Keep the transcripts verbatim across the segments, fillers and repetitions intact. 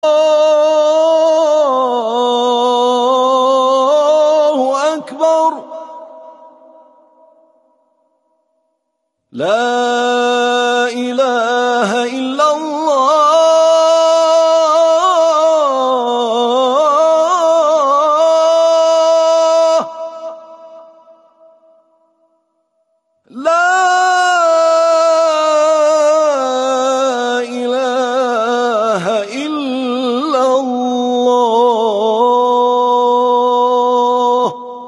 اکبر. لا اله الا الله. لا اله الا الله.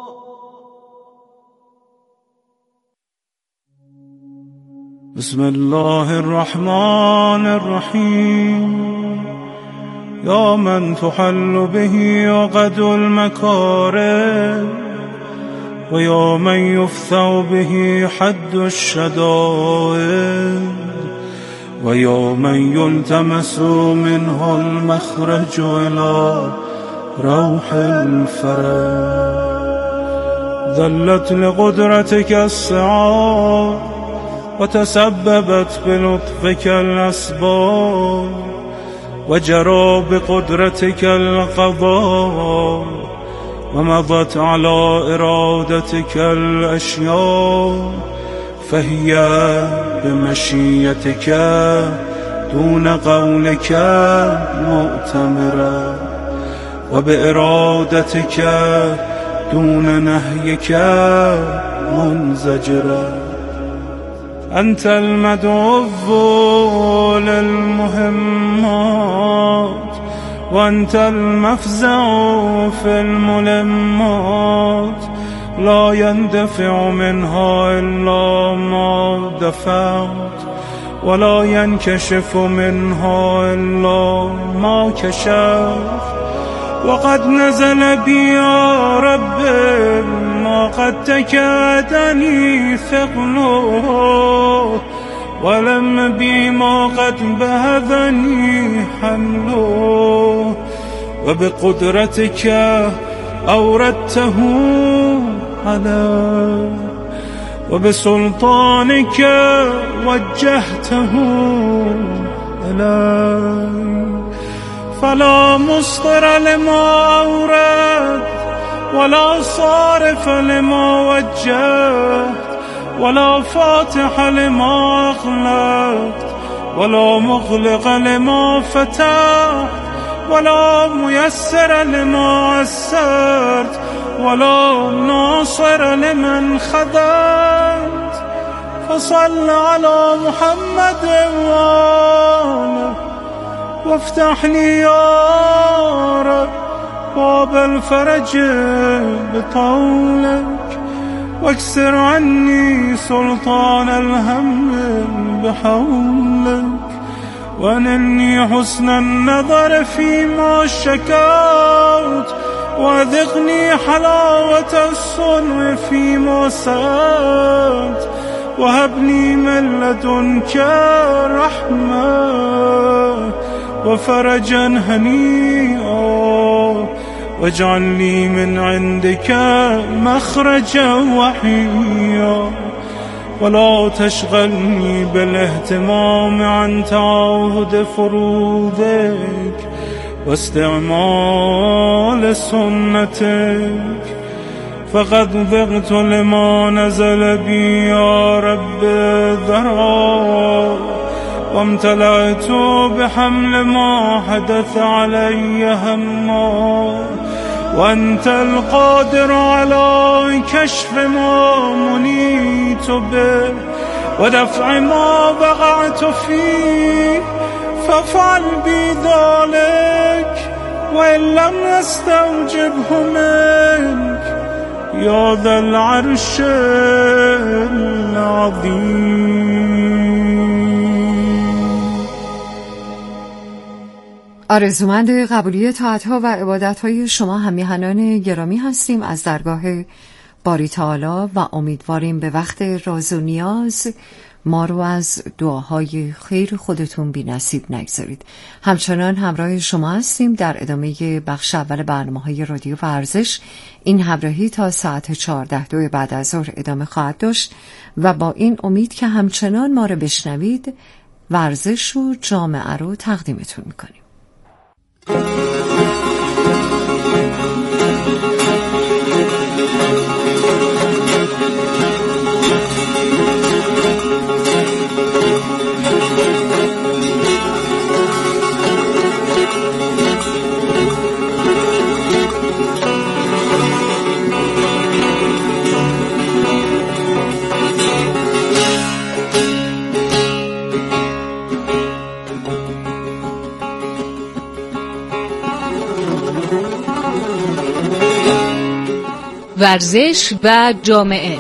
بسم الله الرحمن الرحیم. یا من تحل به عقد المکارم و یا من یفتح به حد الشدائد و یا من یلتمس منه المخرج الى روح الفرج. ذلت لقدرتك السعاد و تسببت بلطفك الاسباب و جرى بقدرتك القضاء و مضت على ارادتك الاشیاء فهي بمشیتك دون قولك مؤتمرة و بارادتك دون نهيك منزجرة. أنت المدعو للمهمات وأنت المفزع في الملمات. لا يندفع منها إلا ما دفعت ولا ينكشف منها إلا ما كشفت. وقد نزل بي يا رب ما قد تكادني ثقله ولم بي ما قد بهذني حمله. وبقدرتك أوردته علي وبسلطانك وجهته إلي. فلا مصدر لما أورد ولا صارف لما وجهت ولا فاتح لما أغلقت ولا مغلق لما فتحت ولا ميسر لما عسرت ولا ناصر لمن خذلت. فصل على محمد وآله وافتح لي يا رب باب الفرج بطولك واكسر عني سلطان الهم بحولك وانني حسن النظر فيما شكوت وأذقني حلاوة الصنع فيما سألت وهبني من لدنك رحمة وفرجا هنيئا واجعل لي من عندك مخرجا وحيا ولا تشغلني بالاهتمام عن تعاهد فروضك واستعمال سنتك. فقد ذقت لما نزل بي يا رب ذرا وامتلأت بحمل ما حدث علي هما وأنت القادر على كشف ما منيت به ودفع ما وقعت فيه. فافعل بي ذلك وإن لم نستوجبه منك يا ذا العرش العظيم. آرزومند قبولی طاعت‌ها و عبادت‌های شما همیهنان گرامی هستیم از درگاه باری تعالی و امیدواریم به وقت راز و نیاز ما رو از دعاهای خیر خودتون بی نصیب نگذارید. همچنان همراه شما هستیم در ادامه بخش اول برنامه‌های رادیو ورزش. این همراهی تا ساعت چهارده دو بعد از ظهر ادامه خواهد داشت و با این امید که همچنان ما رو بشنوید ورزش و جامعه رو تقدیمتون میکنیم. ورزش و جامعه.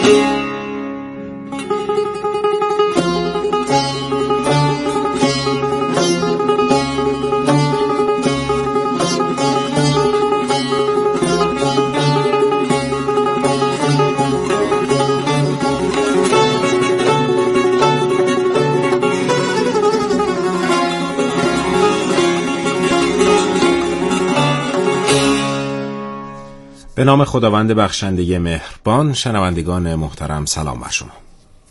به نام خداوند بخشنده مهربان. شنوندگان محترم، سلام بر شما.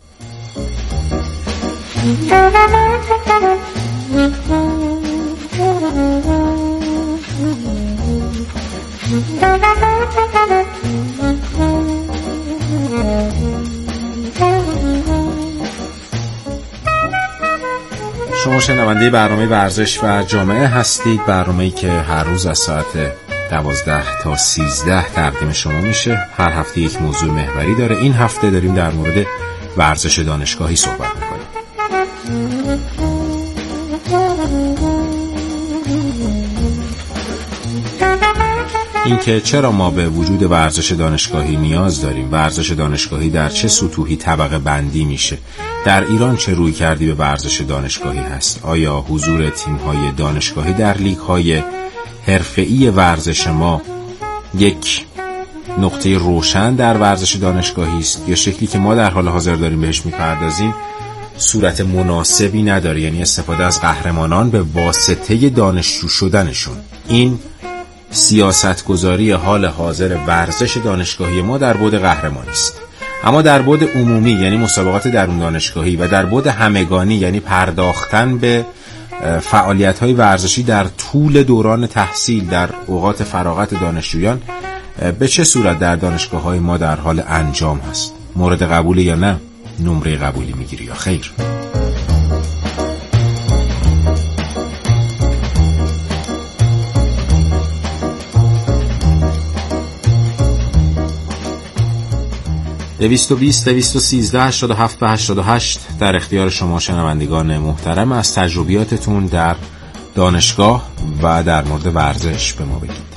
شما شنونده برنامه ورزش و جامعه هستید، برنامه‌ای که هر روز از ساعت دوازده تا سیزده تقدیم شما میشه. هر هفته یک موضوع محوری داره. این هفته داریم در مورد ورزش دانشگاهی صحبت میکنیم. اینکه چرا ما به وجود ورزش دانشگاهی نیاز داریم، ورزش دانشگاهی در چه سطوحی طبقه بندی میشه، در ایران چه روی کردی به ورزش دانشگاهی هست، آیا حضور تیم‌های دانشگاهی در لیگ‌های حرفه‌ای ورزش ما یک نقطه روشن در ورزش دانشگاهی است یا شکلی که ما در حال حاضر داریم بهش میپردازیم صورت مناسبی نداره، یعنی استفاده از قهرمانان به واسطه دانشجو شدنشون. این سیاستگذاری حال حاضر ورزش دانشگاهی ما در بعد قهرمانی است. اما در بعد عمومی، یعنی مسابقات درون دانشگاهی، و در بعد همگانی، یعنی پرداختن به فعالیت‌های ورزشی در طول دوران تحصیل در اوقات فراغت دانشجویان، به چه صورت در دانشگاه‌های ما در حال انجام هست؟ مورد قبول یا نه؟ نمره قبولی میگیری یا خیر؟ دویست و بیست دویست و سیزده هشتاد و هفت به هشتاد و هشت در اختیار شما شنوندگان محترم. از تجربیاتتون در دانشگاه و در مورد ورزش به ما بگید.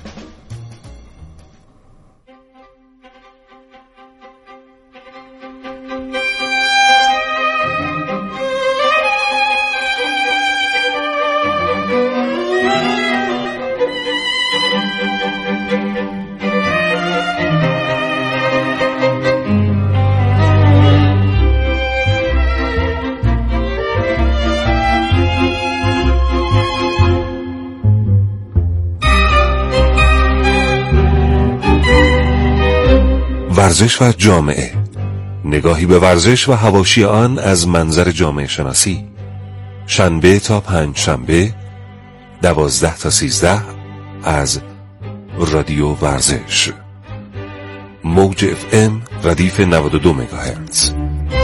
ورزش و جامعه، نگاهی به ورزش و حواشی آن از منظر جامعه شناسی. شنبه تا پنج شنبه دوازده تا سیزده از رادیو ورزش، موج اف ام ردیف نود و دو مگاهرتز.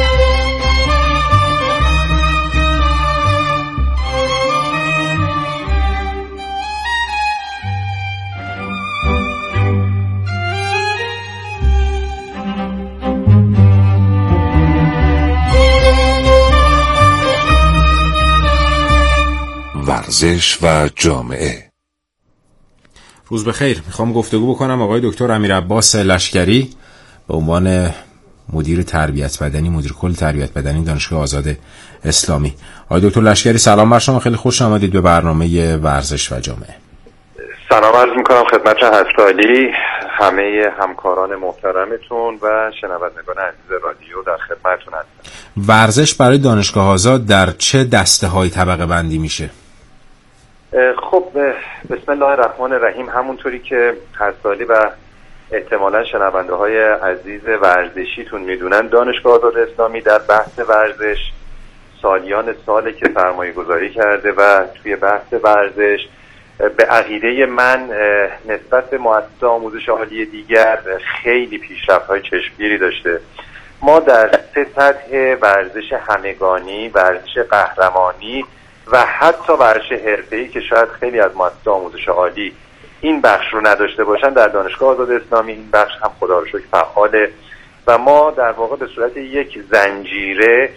ورزش و جامعه. روز بخیر. میخوام گفتگو بکنم آقای دکتر امیر عباس لشکری به عنوان مدیر تربیت بدنی، مدیر کل تربیت بدنی دانشگاه آزاد اسلامی. آقای دکتر لشکری سلام بر شما، خیلی خوش آمدید به برنامه ورزش و جامعه. سلام عرض میکنم خدمت هستالی، همه همکاران محترمتون و شنوندگان عزیز رادیو، در خدمتتون هستم. ورزش برای دانشگاه آزاد در چه دسته های طبقه بندی میشه؟ خب بسم الله الرحمن الرحیم. همونطوری که هستالی و احتمالا شنونده های عزیز ورزشیتون میدونن، دانشگاه آزاد اسلامی در بحث ورزش سالیان ساله که سرمایه گذاری کرده و توی بحث ورزش به عقیده من نسبت به مؤسسات آموزش عالی دیگر خیلی پیشرفت‌های چشمگیری داشته. ما در سه سطح ورزش همگانی، ورزش قهرمانی و حتی ورزش حرفه‌ای که شاید خیلی از مؤسسات آموزش عالی این بخش رو نداشته باشن، در دانشگاه آزاد اسلامی این بخش هم خدا رو شکر فعاله و ما در واقع به صورت یک زنجیره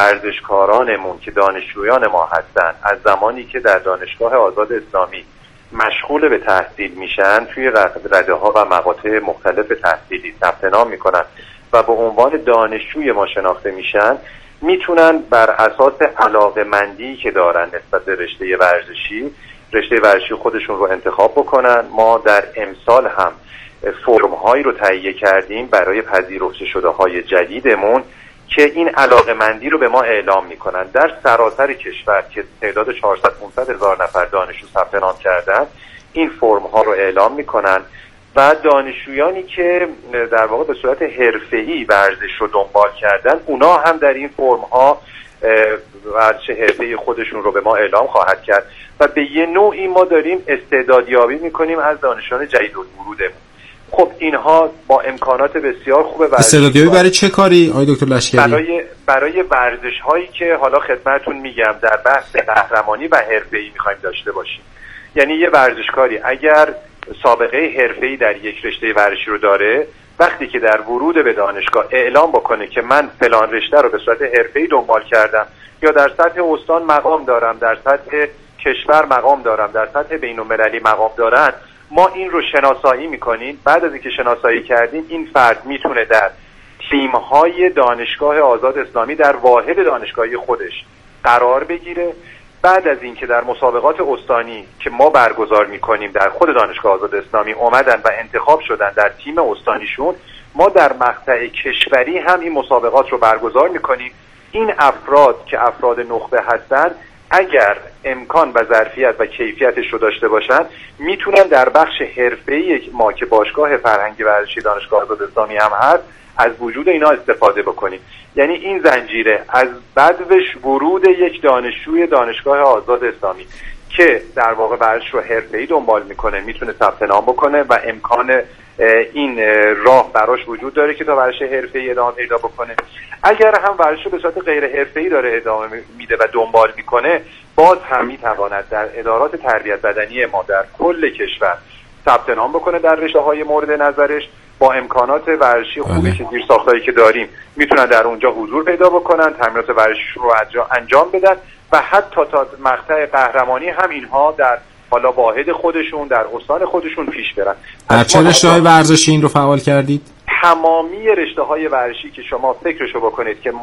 ورزشکارانمون که دانشجویان ما هستن، از زمانی که در دانشگاه آزاد اسلامی مشغول به تحصیل میشن توی رده ها و مقاطع مختلف تحصیلی ثبت نام میکنن و به عنوان دانشجوی ما شناخته میشن، میتونن بر اساس علاقه‌مندی که دارن نسبت به رشته ورزشی رشته ورزشی خودشون رو انتخاب بکنن. ما در امسال هم فرم هایی رو تهیه کردیم برای پذیرفته شده های جدیدمون که این علاقه‌مندی رو به ما اعلام میکنن. در سراسر کشور که تعداد چهارصد پانصد هزار نفر دانشجو ثبت نام کردن، این فرم ها رو اعلام میکنن و دانشجویانی که در واقع به صورت حرفه‌ای ورزش رو دنبال کردن، اونا هم در این فرم ها ورزش حرفه‌ای خودشون رو به ما اعلام خواهد کرد و به یه نوعی ما داریم استعدادیابی میکنیم از دانشجویان جدید ورودمون. خب اینها با امکانات بسیار خوب ورزش. استعدادیابی برای چه کاری آقای دکتر لشکری؟ برای برای ورزش هایی که حالا خدمتتون میگم در بحث قهرمانی و حرفه‌ای میخوایم داشته باشیم. یعنی یه ورزشکاری اگر سابقه حرفه‌ای در یک رشته ورزشی رو داره، وقتی که در ورود به دانشگاه اعلام بکنه که من فلان رشته رو به صورت حرفه‌ای دنبال کردم یا در سطح استان مقام دارم، در سطح کشور مقام دارم، در سطح بین‌المللی مقام دارن، ما این رو شناسایی میکنیم. بعد از اینکه شناسایی کردیم، این فرد میتونه در تیم‌های دانشگاه آزاد اسلامی در واحد دانشگاهی خودش قرار بگیره. بعد از اینکه در مسابقات استانی که ما برگزار میکنیم در خود دانشگاه آزاد اسلامی اومدن و انتخاب شدن در تیم استانیشون، ما در مقطع کشوری هم این مسابقات رو برگزار میکنیم. این افراد که افراد نخبه هستن، اگر امکان و ظرفیت و کیفیتش رو داشته باشن، میتونن در بخش حرفه‌ای ما که باشگاه فرهنگی ورزشی دانشگاه آزاد اسلامی هم هست از وجود اینا استفاده بکنیم. یعنی این زنجیره از بدوش ورود یک دانشجوی دانشگاه آزاد اسلامی که در واقع ورزش رو حرفه‌ای دنبال میکنه، میتونه ثبت نام بکنه و امکان این راه براش وجود داره که تا ورزش حرفه‌ای ادامه پیدا بکنه. اگر هم ورزش رو به صورت غیر حرفه‌ای داره ادامه میده و دنبال میکنه، باز هم میتواند در ادارات تربیت بدنی ما در کل کشور ثبت نام بکنه در رشته‌های مورد نظرش. با امکانات ورزشی خوبی که زیر ساختایی که داریم میتونن در اونجا حضور پیدا بکنن، تمرینات ورزشی رو انجام بدن و حتی تا مقطع قهرمانی هم اینها در حالا واحد خودشون در استان خودشون پیش برن. در چه رشته‌های ورزشی این رو فعال کردید؟ تمامی رشته‌های ورزشی که شما فکرشو بکنید که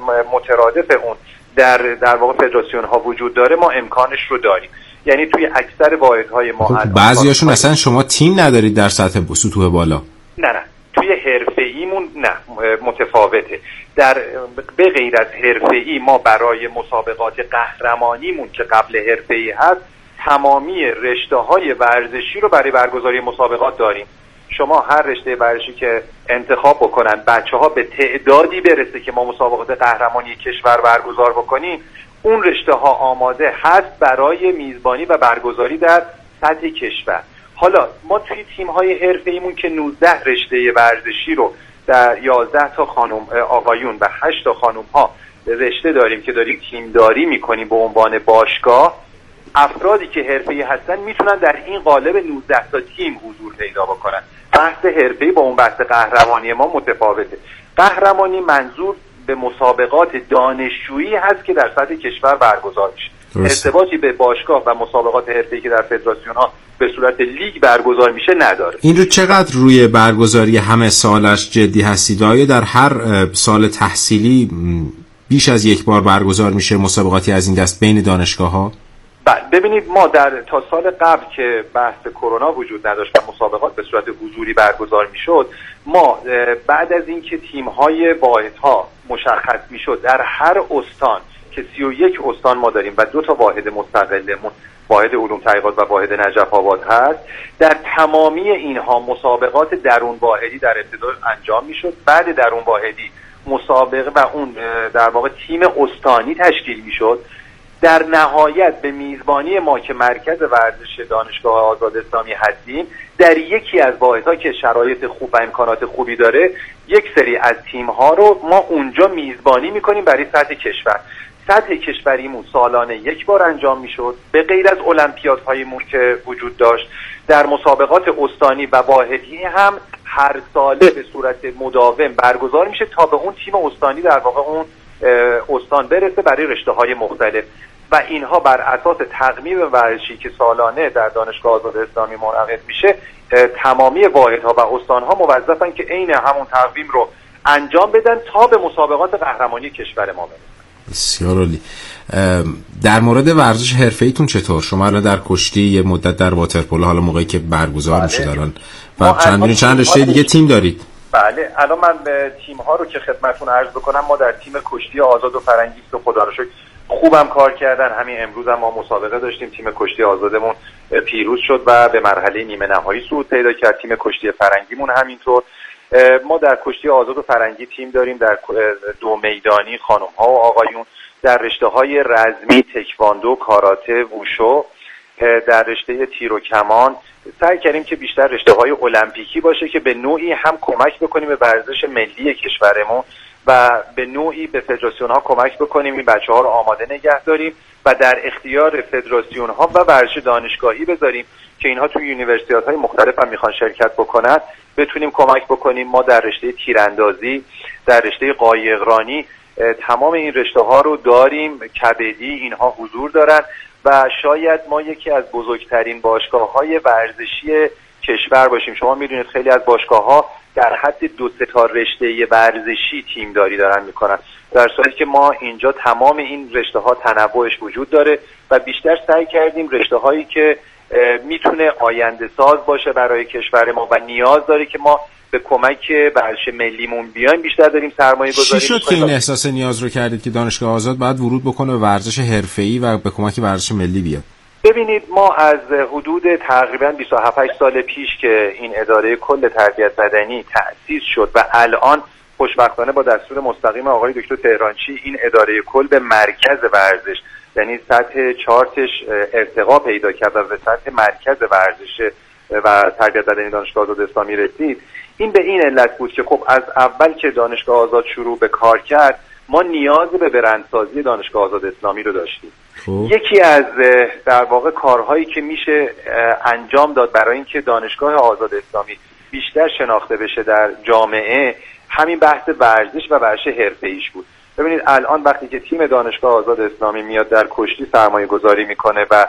مترادف اون در در واقع فدراسیون ها وجود داره، ما امکانش رو داریم. یعنی توی اکثر واحدهای ما خب بعضیاشون اصلا شما تیم ندارید در سطح سطوح بالا. نه نه توی حرفه‌ایمون نه متفاوته. در به غیر از حرفه‌ای ما برای مسابقات قهرمانیمون که قبل حرفه‌ای هست، تمامی رشته‌های ورزشی رو برای برگزاری مسابقات داریم. شما هر رشته ورزشی که انتخاب بکنن، بچه‌ها به تعدادی برسه که ما مسابقات قهرمانی کشور برگزار بکنیم، اون رشته‌ها آماده هست برای میزبانی و برگزاری در سطح کشور. حالا ما توی تیم‌های حرفه‌ایمون که نوزده رشته ورزشی رو در یازده تا خانم آقایون و هشت تا خانم‌ها رشته داریم که داریم تیمداری می‌کنیم به عنوان باشگاه، افرادی که حرفه‌ای هستن میتونن در این قالب نوزده تا تیم حضور پیدا بکنن. بحث حرفه‌ای با اون بحث قهرمانی ما متفاوته. قهرمانی منظور به مسابقات دانشجویی هست که در سطح کشور برگزار میشه. ارتباطی به باشگاه و مسابقات حرفه‌ای که در فدراسیون ها به صورت لیگ برگزار میشه نداره. این رو چقدر روی برگزاری همه سالش جدی هستید؟ آیا در هر سال تحصیلی بیش از یک بار برگزار میشه مسابقاتی از این دست بین دانشگاه‌ها؟ بله ببینید، ما در تا سال قبل که بحث کرونا وجود نداشت و مسابقات به صورت حضوری برگزار میشد، ما بعد از اینکه تیم‌های واحدها مشخص میشد در هر استان که سی و یک استان ما داریم و دو تا واحد مستقلمون، واحد علوم تحقیقات و واحد نجف آباد هست، در تمامی اینها مسابقات درون واحدی در ابتدا انجام میشد. بعد درون واحدی مسابقه و اون در واقع تیم استانی تشکیل میشد. در نهایت به میزبانی ما که مرکز ورزش دانشگاه آزاد اسلامی هستیم، در یکی از واحدها که شرایط خوب و امکانات خوبی داره، یک سری از تیم‌ها رو ما اونجا میزبانی میکنیم برای سطح کشور. سطح کشوریمون سالانه یک بار انجام میشد، به غیر از المپیادهایمون که وجود داشت. در مسابقات استانی و واحدی هم هر ساله به صورت مداوم برگزار میشه تا به اون تیم استانی در واقع اون استان برسه برای رشته‌های مختلف. و اینها بر اساس تقویم ورزشی که سالانه در دانشگاه آزاد اسلامی منعقد میشه، تمامی واحدها و استانها موظفن که عین همون تقویم رو انجام بدن تا به مسابقات قهرمانی کشور ما برسن. بسیار عالی. در مورد ورزش حرفه‌ایتون چطور؟ شما الان در کشتی، یه مدت در واترپولو، حالا موقعی که برگزار بله. میشه الان و چند چند رشته دیگه تیم دارید؟ بله، الان من به تیم ها رو که خدمتتون عرض بکنم، ما در تیم کشتی آزاد و فرنگیست و خدا رو شکر خوبم کار کردن. همین امروز هم ما مسابقه داشتیم، تیم کشتی آزادمون پیروز شد و به مرحله نیمه نهایی صعود پیدا کرد. تیم کشتی فرنگیمون همینطور. ما در کشتی آزاد و فرنگی تیم داریم، در دو میدانی خانم ها و آقایون، در رشته های رزمی، تکواندو، کاراته، ووشو، در رشته تیر و کمان. سعی کردیم که بیشتر رشته های المپیکی باشه که به نوعی هم کمک بکنیم به ورزش ملی کشورمون و به نوعی به فدراسیون ها کمک بکنیم این بچه ها رو آماده نگه داریم و در اختیار فدراسیون ها و ورزش دانشگاهی بذاریم که اینها توی یونیورسیتی‌های های مختلف هم میخوان شرکت بکنن، بتونیم کمک بکنیم. ما در رشته تیراندازی، در رشته قایقرانی تمام این رشته ها رو داریم، کبدی اینها حضور دارن و شاید ما یکی از بزرگترین باشگاه های ورزشی کشور باشیم. شما میدونید خیلی از باشگاه ها در حد دو سه تا رشته ورزشی تیمداری دارن میکنن، در صورتی که ما اینجا تمام این رشته ها تنوعش وجود داره و بیشتر سعی کردیم رشته هایی که میتونه آینده ساز باشه برای کشور ما و نیاز داره که ما به کمک ورزش ملیمون بیایم بیشتر داریم سرمایه گذاری. چی شد که این احساس نیاز رو کردید که دانشگاه آزاد باید ورود بکنه به ورزش حرفه‌ای و به کمک ورزش ملی بیاد؟ ببینید، ما از حدود تقریبا بیست و هفت سال پیش که این اداره کل تربیت بدنی تأسیس شد و الان خوشبختانه با دستور مستقیم آقای دکتر تهرانچی این اداره کل به مرکز ورزش، یعنی سطح چارتش ارتقا پیدا کرد و به سطح مرکز ورزش و تربیت بدنی دانشگاه آزاد اسلامی رسید. این به این علت بود که خب از اول که دانشگاه آزاد شروع به کار کرد ما نیاز به برندسازی دانشگاه آزاد اسلامی رو داشتیم. خوب. یکی از در واقع کارهایی که میشه انجام داد برای اینکه دانشگاه آزاد اسلامی بیشتر شناخته بشه در جامعه، همین بحث ورزش و ورزش حرفه‌ایش بود. ببینید الان وقتی که تیم دانشگاه آزاد اسلامی میاد در کشتی سرمایه گذاری میکنه و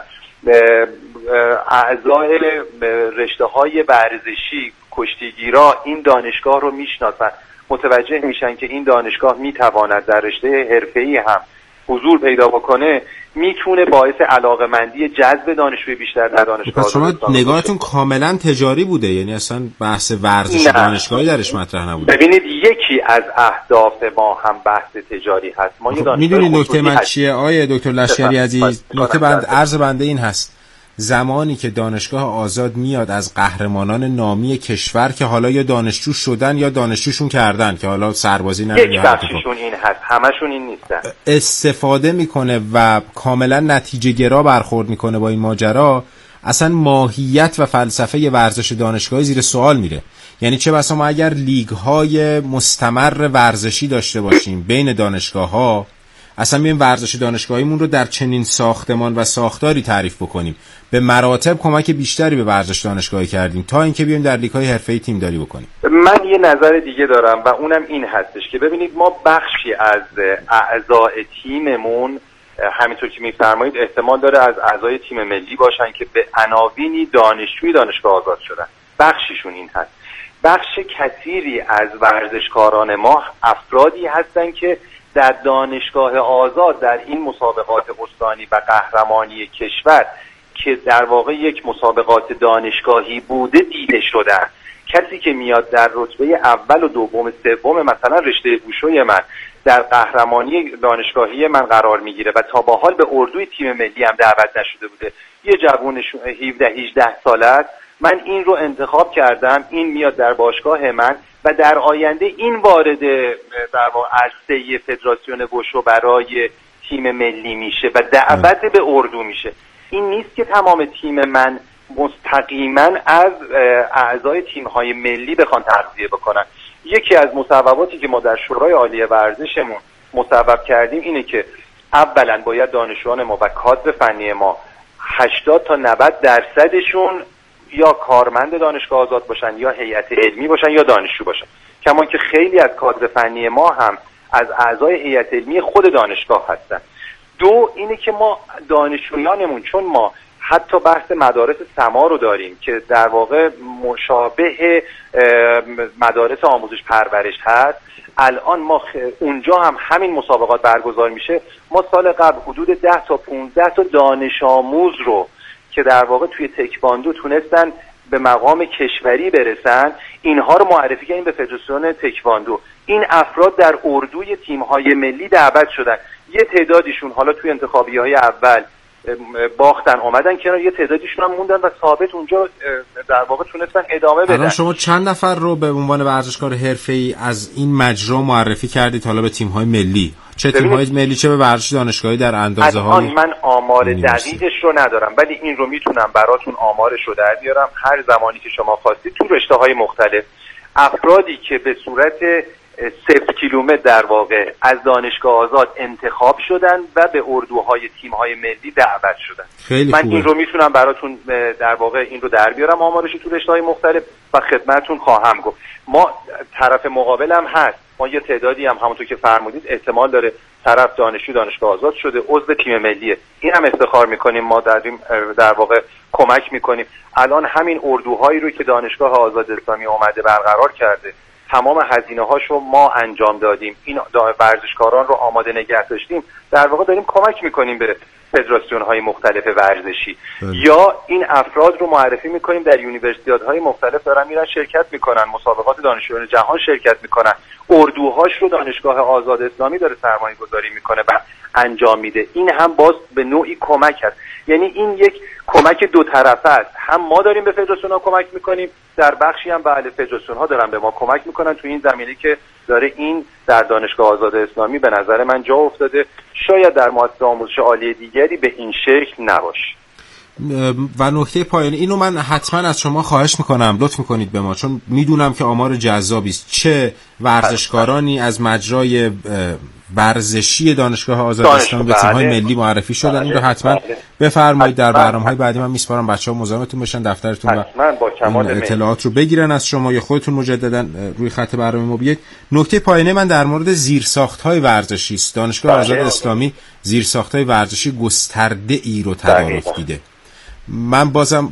اعضای رشته های ورزشی کشتیگیرا این دانشگاه رو میشناسن، متوجه میشن که این دانشگاه میتواند در رشته حرفه‌ای هم حضور پیدا بکنه، میتونه باعث علاقه‌مندی جذب دانشجوی بیشتر در دانشگاه. پس شما نگاهتون کاملا تجاری بوده، یعنی اصلا بحث ورزش دانشگاهی درش مطرح نبوده؟ ببینید، یکی از اهداف ما هم بحث تجاری هست. ما یه دانشگاه میدونید نکته من چیه آیه دکتر لشکری عزیز؟ نکته بند عرض بنده این هست: زمانی که دانشگاه آزاد میاد از قهرمانان نامی کشور که حالا یا دانشجو شدن یا دانشجوشون کردن که حالا سربازی نمیدونم، یک بخششون این هست، همشون این نیستن، استفاده میکنه و کاملا نتیجه گرا برخورد میکنه با این ماجرا، اصلا ماهیت و فلسفه ورزش دانشگاهی زیر سوال میره. یعنی چه بسا ما اگر لیگ های مستمر ورزشی داشته باشیم بین دانشگاه ها، اصلا میایم ورزش دانشگاهیمون رو در چنین ساختمان و ساختاری تعریف بکنیم، به مراتب کمک بیشتری به ورزش دانشگاهی کردیم تا اینکه بیایم در لیگ‌های حرفه‌ای تیم داری بکنیم. من یه نظر دیگه دارم و اونم این هستش که ببینید، ما بخشی از اعضای تیممون همینطور که میفرمایید احتمال داره از اعضای تیم ملی باشن که به عناوینی دانشجوی دانشگاه آزاد شدن، بخششون این هست. بخش کثیری از ورزشکاران ما افرادی هستن که در دانشگاه آزاد در این مسابقات استانی و قهرمانی کشور که در واقع یک مسابقات دانشگاهی بوده دیده شدن. کسی که میاد در رتبه اول و دوم سوم مثلا رشته ووشوی من در قهرمانی دانشگاهی من قرار میگیره و تا با حال به اردوی تیم ملی هم دعوت نشده بوده، یه جوون هفده هجده ساله است، من این رو انتخاب کردم، این میاد در باشگاه من و در آینده این وارد در واقع عرصه فدراسیون ووشو برای تیم ملی میشه و دعوت به اردو میشه. این نیست که تمام تیم من مستقیما از اعضای تیم‌های ملی بخوان تغذیه بکنن. یکی از مصوباتی که ما در شورای عالی ورزشمون مصوب کردیم اینه که اولا باید دانشجویان ما و کادر فنی ما هشتاد تا نود درصدشون یا کارمند دانشگاه آزاد باشن یا هیئت علمی باشن یا دانشجو باشن، کما که خیلی از کادر فنی ما هم از اعضای هیئت علمی خود دانشگاه هستن. دو اینه که ما دانشجویانمون، چون ما حتی بحث مدارس سما رو داریم که در واقع مشابه مدارس آموزش پرورش هست، الان ما اونجا هم همین مسابقات برگزار میشه. ما سال قبل حدود ده تا پونزده تا دانش آموز رو که در واقع توی تکواندو تونستن به مقام کشوری برسن، اینها رو معرفی کردیم به فدراسیون تکواندو. این افراد در اردوی تیم‌های ملی دعوت شدن. یه تعدادیشون حالا توی انتخابی‌های اول باختن اومدن کنار، یه تعدادیشون هم موندن و ثابت اونجا در واقع تونستن ادامه بدن. الان شما چند نفر رو به عنوان ورزشکار حرفه‌ای از این مجرا معرفی کردید حالا به تیم‌های ملی؟ چه تیم‌های ملی چه به ورزش دانشگاهی در اندازه‌های؟ من آمار دقیقش رو ندارم، ولی این رو میتونم براتون آمارش رو در بیارم. هر زمانی که شما خواستید تو رشته‌های مختلف افرادی که به صورت صفر کیلومتر در واقع از دانشگاه آزاد انتخاب شدن و به اردوهای تیم‌های ملی دعوت شدن. خیلی من خوبه. این رو میتونم براتون در واقع این رو در بیارم آمارش تو رشته‌های مختلف و خدمتتون خواهم گفت. ما طرف مقابل هم هست، ما یه تعدادی هم همونطور که فرمودید احتمال داره طرف دانشجو دانشگاه آزاد شده عضو تیم ملیه، این هم افتخار میکنیم ما در در واقع کمک میکنیم. الان همین اردوهایی رو که دانشگاه آزاد اسلامی اومده برقرار کرده، تمام هزینه هاشو ما انجام دادیم، این ورزشکاران رو آماده نگه داشتیم، در واقع داریم کمک میکنیم به فدراسیون های مختلف ورزشی. بله. یا این افراد رو معرفی میکنیم در یونیورسیتی‌ها های مختلف دارن میرن شرکت میکنن، مسابقات دانشجویان جهان شرکت میکنن، اردوهاش رو دانشگاه آزاد اسلامی داره سرمایه گذاری میکنه و انجام میده. این هم باز به نوعی کمک هست، یعنی این یک کمک دو طرفه است، هم ما داریم به فدراسیون ها کمک میکنیم، در بخشی هم بله فدراسیون ها دارن به ما کمک میکنن تو این زمینه که داره این در دانشگاه آزاد اسلامی به نظر من جا افتاده. شاید در مؤسسه آموزش عالی دیگری به این شکل نباشه. و نکته پایانی اینو من حتما از شما خواهش میکنم لطف میکنید به ما، چون میدونم که آمار جذابی است، چه ورزشکارانی از مجرای ورزشی دانشگاه آزاد اسلامی به تیم‌های ملی معرفی شدن. این رو حتما بفرمایید در برنامه‌های بعدی من میسپارم بچه‌ها مزاحمتون بشن، دفترتون و اطلاعات رو بگیرن از شما یا خودتون مجددا روی خط برنامه ما بیاید. نکته پایانی من در مورد زیرساخت‌های ورزشی است. دانشگاه آزاد اسلامی زیرساخت‌های ورزشی گسترده ای رو تدارک دیده. من بازم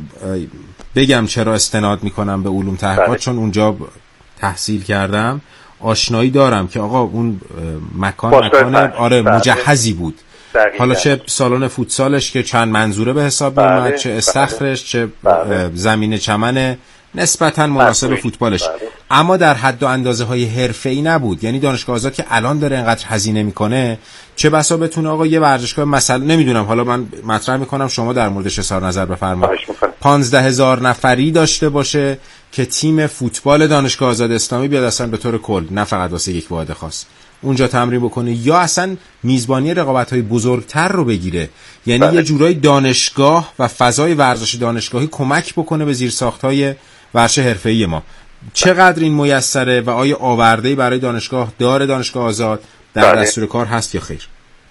بگم چرا استناد میکنم به علوم تحقیقات، چون اونجا تحصیل کردم، آشنایی دارم که آقا اون مکان مکان آره مجهزی بود. حالا چه سالن فوتسالش که چند منظوره به حساب میومد، چه استخرش، چه زمین چمن نسبتاً مناسب فوتبالش، اما در حد و اندازه های حرفه‌ای نبود. یعنی دانشگاه آزاد که الان داره اینقدر هزینه میکنه، چه بسا بتونه آقا یه ورزشگاه مثلا نمیدونم، حالا من مطرح میکنم شما در موردش اظهار نظر بفرمایید، پانزده هزار نفری داشته باشه که تیم فوتبال دانشگاه آزاد اسلامی بیاد اصلا به طور کل، نه فقط واسه یک واحد خاص، اونجا تمرین بکنه، یا اصلا میزبانی رقابت‌های بزرگتر رو بگیره. یعنی بله. یه جورای دانشگاه و فضای ورزش دانشگاهی کمک بکنه به زیرساخت‌های ورزش حرفه‌ای ما. چقدر این میسره و آیا آورده‌ای برای دانشگاه داره دانشگاه آزاد در بله. دستور کار هست یا خیر؟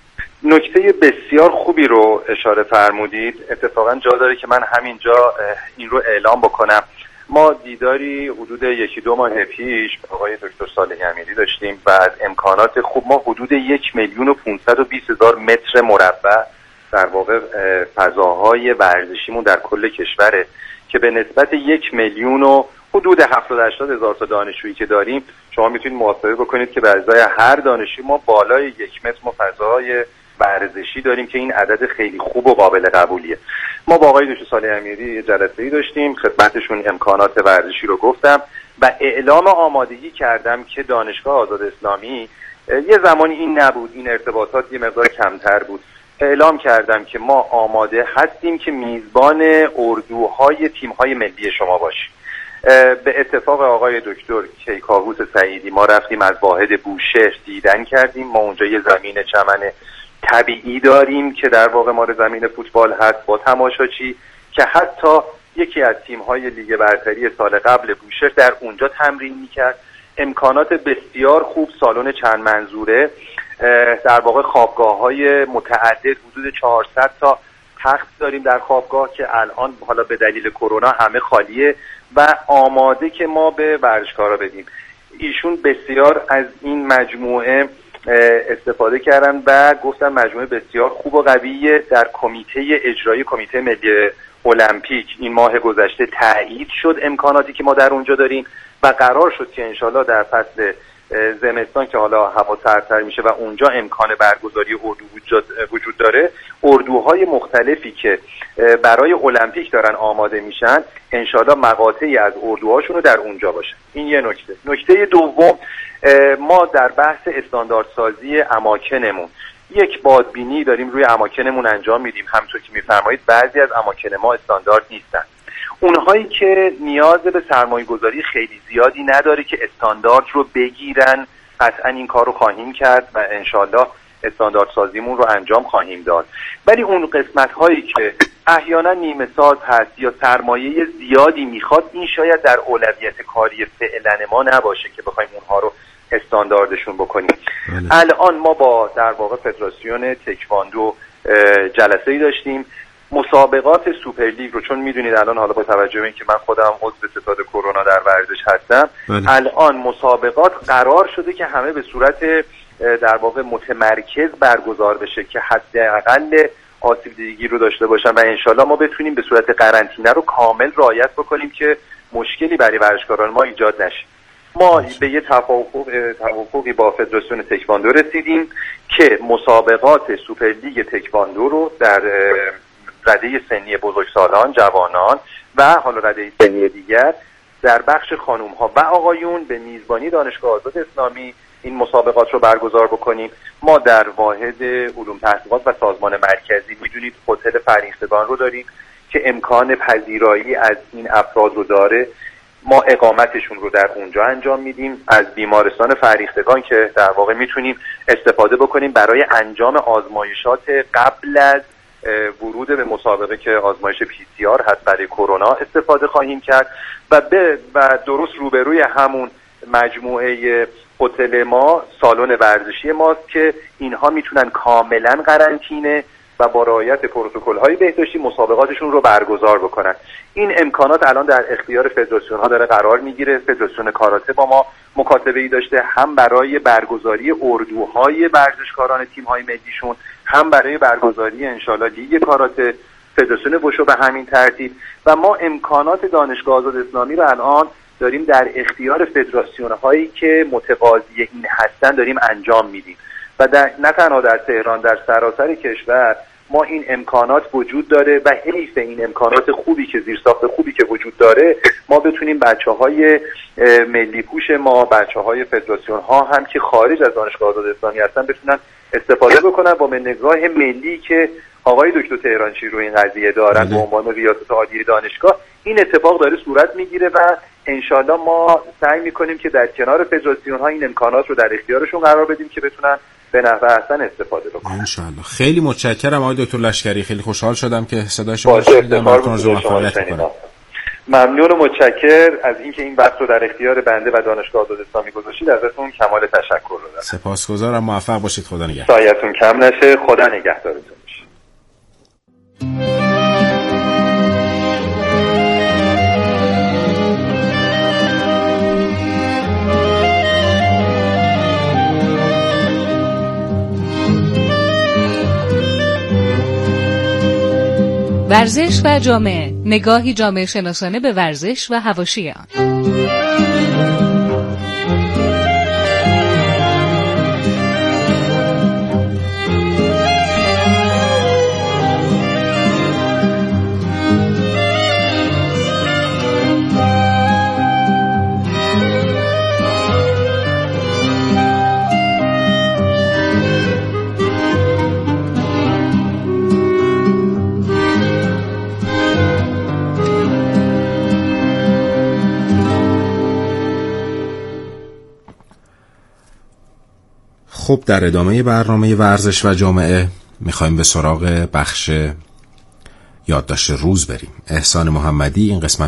نکته بسیار خوبی رو اشاره فرمودید. اتفاقا جا داره که من همینجا این رو اعلام بکنم. ما دیداری حدود یکی دو ماه پیش آقای دکتر صالحی امیری داشتیم و از امکانات خوب ما حدود یک میلیون و پونصد و بیست هزار متر مربع در واقع فضاهای ورزشیمون در کل کشوره که به نسبت یک میلیون و حدود هفتاد هشتاد هزار تا دانشجویی که داریم، شما میتونید محاسبه بکنید که به ازای هر دانشجوی ما بالای یک متر ما فضای ورزشی داریم که این عدد خیلی خوب و قابل قبولیه. ما با آقای دکتر صالحی امیری جلسه‌ای داشتیم، خدمتشون امکانات ورزشی رو گفتم و اعلام آمادگی کردم که دانشگاه آزاد اسلامی یه زمانی این نبود، این ارتباطات یه مقدار کمتر بود، اعلام کردم که ما آماده هستیم که میزبان اردوهای تیم‌های ملی شما باشیم. به اتفاق آقای دکتر کیکاووس سعیدی ما رفتیم از واحد بوشهر دیدن کردیم. ما اونجا یه زمین چمن طبیعی داریم که در واقع ما زمین فوتبال هست با تماشاچی که حتی یکی از تیم‌های لیگ برتری سال قبل بوشهر در اونجا تمرین می‌کرد. امکانات بسیار خوب، سالن چند منظوره، در واقع خوابگاه‌های متعدد، حدود چهارصد تا تخت داریم در خوابگاه که الان حالا به دلیل کرونا همه خالیه و آماده که ما به ورزشکارا بدیم. ایشون بسیار از این مجموعه استفاده کردن و گفتن مجموعه بسیار خوب و قویه. در کمیته اجرایی کمیته ملی المپیک این ماه گذشته تایید شد امکاناتی که ما در اونجا داریم و قرار شد که انشالله در فصل زمستان که حالا هوا سردتر میشه و اونجا امکان برگزاری اردو وجود داره، اردوهای مختلفی که برای المپیک دارن آماده میشن انشالله مقاطعی از اردوهاشون رو در اونجا باشن. این یه نکته. نکته دوم، ما در بحث استانداردسازی اماکنمون یک بادبینی داریم روی اماکنمون انجام میدیم. همونطور که میفرمایید بعضی از اماکن ما استاندارد نیستن. اونهایی که نیاز به سرمایه گذاری خیلی زیادی نداره که استاندارد رو بگیرن، قطعا این کار رو خواهیم کرد و انشالله استاندارد سازیمون رو انجام خواهیم داد. ولی اون قسمت هایی که احیانا نیمه ساز هست یا سرمایه زیادی میخواد، این شاید در اولویت کاری فعلا ما نباشه که بخوایم اونها رو استانداردشون بکنیم. بله. الان ما با در واقع فدراسیون تکواندو جلسه‌ای داشتیم. مسابقات سوپرلیگ رو، چون میدونید الان حالا با توجه به اینکه من خودم عضو ستاد کرونا در ورزش هستم، بله. الان مسابقات قرار شده که همه به صورت در واقع متمرکز برگزار بشه که حداقل آسیب دیدگی رو داشته باشن و انشالله ما بتونیم به صورت قرنطینه رو کامل رعایت بکنیم که مشکلی برای ورزشکاران ما ایجاد نشه. ما به یه توافق توافقی با فدراسیون تکواندو رسیدیم که مسابقات سوپرلیگ تکواندو رو در رده سنی بزرگسالان، جوانان و حالا رده سنی دیگر در بخش خانوم ها و آقایون به میزبانی دانشگاه آزاد اسلامی این مسابقات رو برگزار بکنیم. ما در واحد علوم تحقیقات و سازمان مرکزی میدونید هتل فرهیختگان رو داریم که امکان پذیرایی از این افراد رو داره. ما اقامتشون رو در اونجا انجام میدیم. از بیمارستان فرهیختگان که در واقع میتونیم استفاده بکنیم برای انجام آزمایشات قبل از ورود به مسابقه که آزمایش پی سی آر هست برای کرونا استفاده خواهیم کرد و به و درست روبروی همون مجموعه هتل ما سالن ورزشی ماست که اینها میتونن کاملا قرنطینه و با رعایت پروتکل‌های بهداشتی مسابقاتشون رو برگزار بکنن. این امکانات الان در اختیار فدراسیون ها داره قرار میگیره. فدراسیون کاراته با ما مکاتبه‌ای داشته، هم برای برگزاری اردوهای ورزشکاران تیم‌های ملیشون، هم برای برگزاری انشالله لیگ کاراته. فدراسیون وشو به همین ترتیب و ما امکانات دانشگاه آزاد اسلامی رو الان داریم در اختیار فدراسیون هایی که متقاضی این هستن داریم انجام میدیم و در نه تنها در تهران، در سراسر کشور ما این امکانات وجود داره و حیف این امکانات خوبی که زیرساخت خوبی که وجود داره ما بتونیم بچه‌های ملی پوش ما، بچه‌های فدراسیون ها هم که خارج از دانشگاه آزاد اسلامی هستن بتونن استفاده بکنن با نگاه ملی که آقای دکتر تهرانچی رو این قضیه دارن به عنوان ریاست عالی دانشگاه. این اتفاق داره صورت میگیره و انشالله ما سعی میکنیم که در کنار فدراسیون ها این امکانات رو در اختیارشون قرار بدیم که بتونن به نحو احسن استفاده بکنن. انشالله. خیلی متشکرم آقای دکتر لشکری، خیلی خوشحال شدم که صدای شما رو شنیدم. ممنون و متشکر از اینکه این وقت رو در اختیار بنده و دانشگاه آزاد اسلامی گذاشتید. ازتون کمال تشکر رو دارم. سپاسگزارم. موفق باشید. خدا نگهدار. سایه‌تون کم نشه. خدا نگهدارتون. ورزش و جامعه، نگاهی جامعه شناسانه به ورزش و حواشی آن. خب در ادامه برنامه ورزش و جامعه میخوایم به سراغ بخش یادداشت روز بریم. احسان محمدی این قسمت